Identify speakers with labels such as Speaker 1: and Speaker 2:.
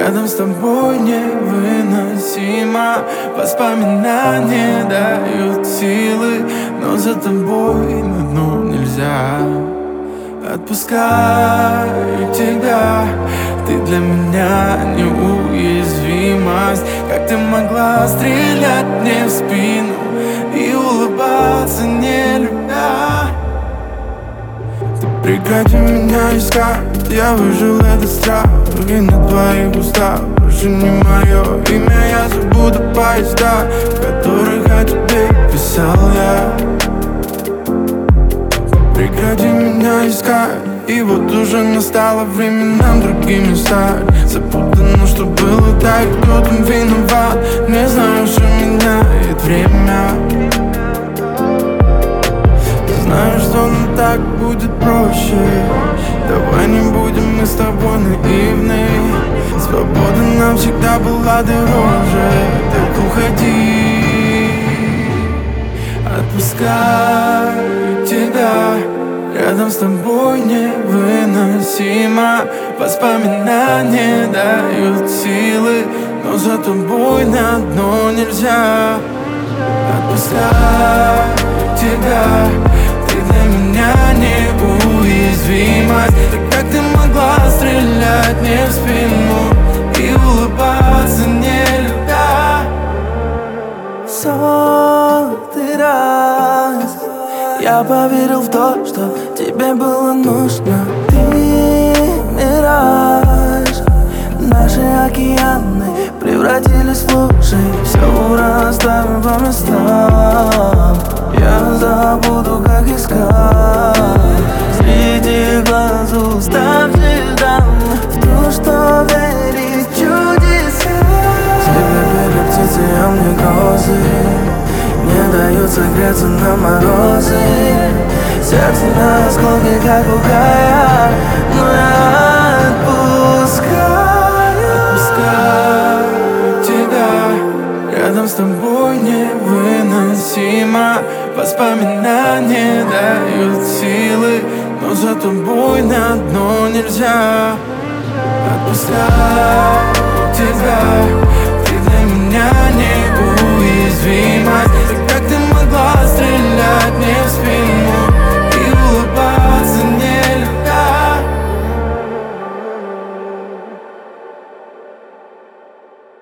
Speaker 1: рядом с тобой невыносимо. Воспоминания дают силы, но за тобой на дно нельзя. Отпускаю тебя, ты для меня неуязвимость. Как ты могла стрелять мне в спину и улыбаться, не любя? Ты прекрати меня искать, я выжил этот страх. И на твоих устах больше не мое имя. Я забуду поезда, в которых о тебе писал я. Прекрати меня искать, и вот уже настало время нам другими стать. Запутано, что было, да и кто там виноват. Не знаю, что меняет время. Знаю, что нам так будет проще. Давай не будем мы с тобой наивны. Свобода нам всегда была дороже. Так уходи, отпускаю тебя. Рядом с тобой невыносимо. Воспоминания дают силы, но за тобой на дно нельзя. Отпускаю тебя, ты для меня неуязвимость. Так как ты могла стрелять мне в спину и улыбаться, не любя?
Speaker 2: Сотый раз я поверил в то, что тебе было нужно. Ты мираж, наши океаны превратились в лужи. Все расставим по местам. Я забуду, как искать среди глаз уставших дам в то, что верить в чудеса. Тебе бегают птицы, а мне грозы не дают согреться на морозы. Сердце на осколки, как бугая, но я отпускаю
Speaker 1: тебя. Рядом с тобой невыносимо. Воспоминания дают силы, но за тобой на дно нельзя. Отпускай